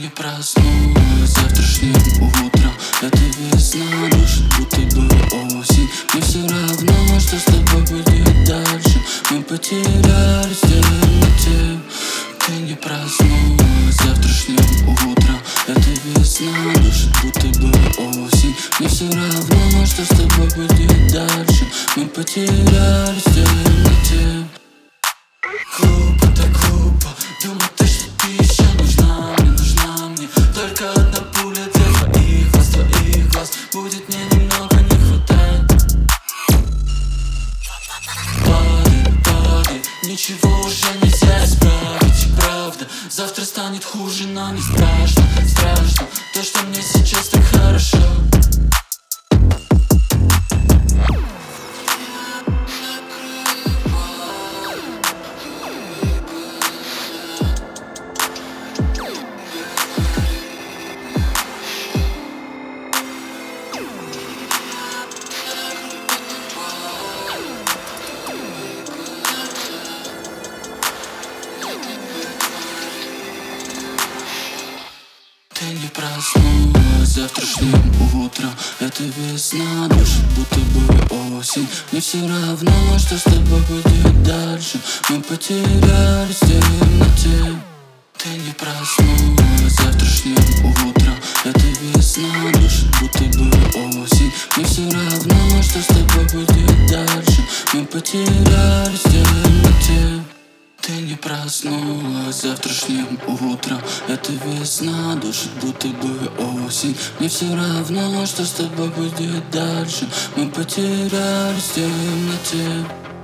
не проснулась завтрашним утром. Это весна, дышит будто бы осень. Мне все равно, что с тобой будет дальше. Мы потерялись в темноте. Ты не проснулась завтрашним утром. Это весна, дышит будто бы осень. Мне все равно, что с тобой будет дальше. Мы потерялись в темноте. Глупо, так глупо думать, что ты еще нужна мне. Только одна пуля для твоих глаз. Будет мне немного не хватать. Падай, ничего уже нельзя исправить, правда. Завтра станет хуже, но не страшно. То, что мне сейчас так хорошо. Ты не проснулась завтрашним утром. Это весна, дышит будто бы осень. Мне все равно, что с тобой будет дальше. Мы потерялись в темноте. Ты не проснулась завтрашним утром. Это весна, дышит будто бы осень. Мне все равно, что с тобой будет дальше. Мы потерялись в темноте. Ты не проснулась завтрашним утром. Это весна, дышит будто бы осень. Мне все равно, что с тобой будет дальше. Мы потерялись в темноте.